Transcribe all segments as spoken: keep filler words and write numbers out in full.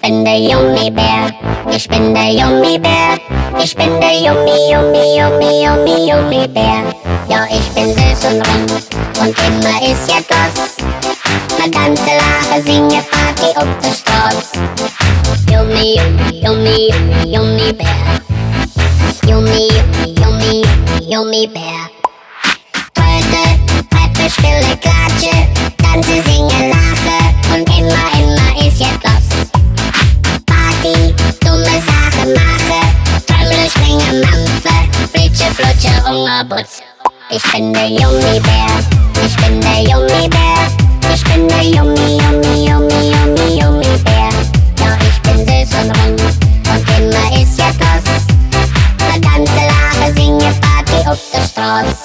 bin der Jummibär, ich bin der Jummibär, ich bin der Yummi, Yummi, Yummi, Yummi, Jummibär. Ja, ich bin süß und rund und immer ist jetzt los. Na ganze Lache singe Party auf der Straße. Yummi, Yummi, Yummi, Yummi, Jummibär. Yummi, Yummi, Yummi, Yummi, Jummibär. Tröte, Treppe, stille Klatsche, Tanze, singe, lache und immer, immer ist jetzt los. Party, dumme Sache mache, Trömmle, springe, Mampfe, Flitsche, Flutsche, Ungerbutz. Ich bin der Jummibär, ich bin der Jummibär, ich bin der Yummi, Yummi, Yummi, Yummi, Jummibär. Ja, ich bin süß und rund und immer ist jetzt los. Na ganze Lache singe Party auf der Straße.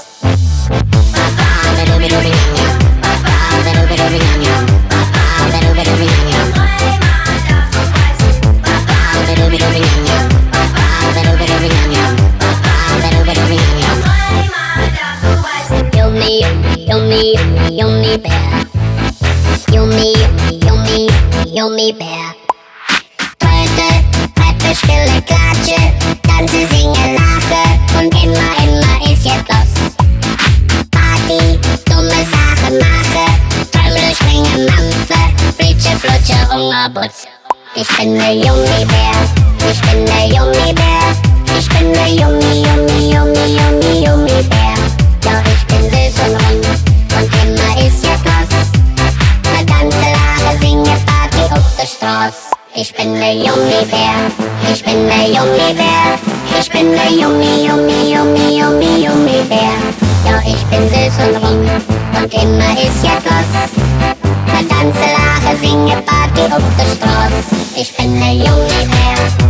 Yummi, Yummi, Yummi, Yummi, Jummibär. Yummi, Yummi, Yummi, Yummi, Jummibär. Tröte, Treppe, stille Klatsche, Tanze, singe, lache und immer, immer ist jetzt los. Party, dumme Sache mache, Trömmle, springe, Mampfe, Flitsche, Flutsche, Ungerbutz. Ich bin der Jummibär, ich bin der Jummibär, ich bin der Yummi, Yummi, Yummi, Yummi, Jummibär. Ja, ich bin süß und rund und immer ist jetzt los. Na ganze Lache singe Party auf der Straße. Ich bin der Jummibär, ich bin der Jummibär, ich bin der Yummi, Yummi, Yummi, Yummi, Jummibär. Ja, ich bin süß und rund und immer ist jetzt los. Na ganze Lache singe Party auf der Straße. Ich bin der Jummibär.